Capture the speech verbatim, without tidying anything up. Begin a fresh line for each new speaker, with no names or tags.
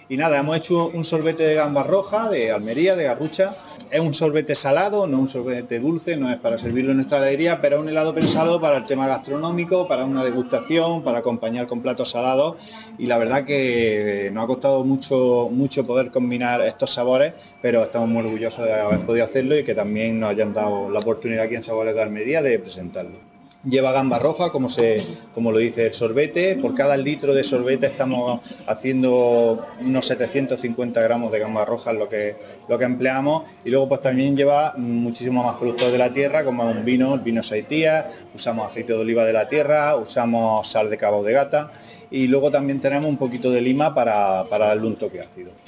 Y nada, hemos hecho un sorbete de gambas rojas, de Almería, de Garrucha. Es un sorbete salado, no un sorbete dulce, no es para servirlo en nuestra heladería, pero es un helado pensado para el tema gastronómico, para una degustación, para acompañar con platos salados. Y la verdad que nos ha costado mucho, mucho poder combinar estos sabores, pero estamos muy orgullosos de haber podido hacerlo y que también nos hayan dado la oportunidad aquí en Sabores de Almería de presentarlo. Lleva gamba roja, como, se, como lo dice el sorbete. Por cada litro de sorbete estamos haciendo unos setecientos cincuenta gramos de gamba roja, es lo que, lo que empleamos. Y luego pues también lleva muchísimos más productos de la tierra, como un vino, el vino Saitía, usamos aceite de oliva de la tierra, usamos sal de Cabo de Gata y luego también tenemos un poquito de lima para, para darle un toque ácido.